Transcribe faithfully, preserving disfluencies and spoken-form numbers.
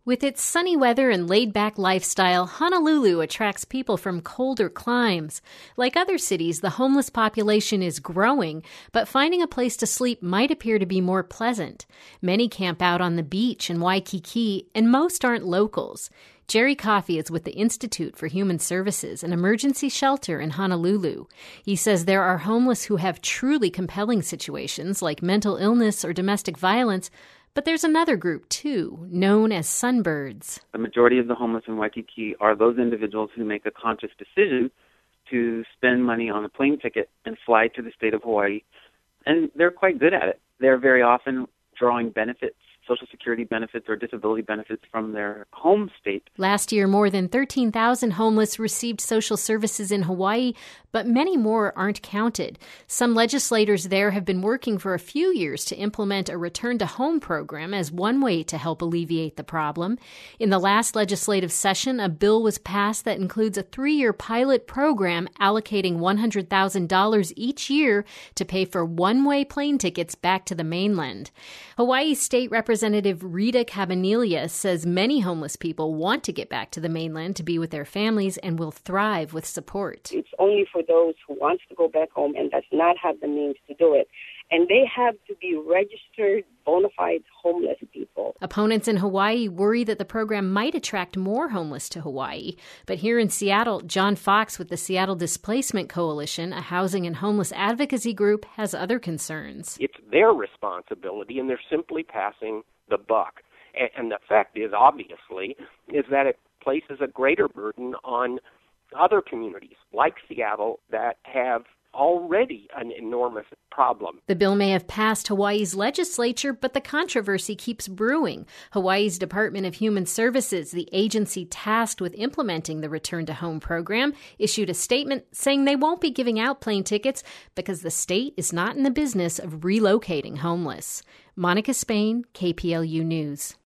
With its sunny weather and laid-back lifestyle, Honolulu attracts people from colder climes. Like other cities, the homeless population is growing, but finding a place to sleep might appear to be more pleasant. Many camp out on the beach in Waikiki, and most aren't locals. Jerry Coffey is with the Institute for Human Services, an emergency shelter in Honolulu. He says there are homeless who have truly compelling situations like mental illness or domestic violence, but there's another group, too, known as sunbirds. The majority of the homeless in Waikiki are those individuals who make a conscious decision to spend money on a plane ticket and fly to the state of Hawaii, and they're quite good at it. They're very often drawing benefits, Social Security benefits or disability benefits from their home state. Last year, more than thirteen thousand homeless received social services in Hawaii, but many more aren't counted. Some legislators there have been working for a few years to implement a return-to-home program as one way to help alleviate the problem. In the last legislative session, a bill was passed that includes a three-year pilot program allocating one hundred thousand dollars each year to pay for one-way plane tickets back to the mainland. Hawaii State Representative Representative Rita Cabanillas says many homeless people want to get back to the mainland to be with their families and will thrive with support. It's only for those who wants to go back home and does not have the means to do it. And they have to be registered, bona fide homeless people. Opponents in Hawaii worry that the program might attract more homeless to Hawaii. But here in Seattle, John Fox with the Seattle Displacement Coalition, a housing and homeless advocacy group, has other concerns. It's their responsibility, and they're simply passing the buck. And the fact is, obviously, is that it places a greater burden on other communities like Seattle that have already an enormous problem. The bill may have passed Hawaii's legislature, but the controversy keeps brewing. Hawaii's Department of Human Services, the agency tasked with implementing the Return to Home program, issued a statement saying they won't be giving out plane tickets because the state is not in the business of relocating homeless. Monica Spain, K P L U News.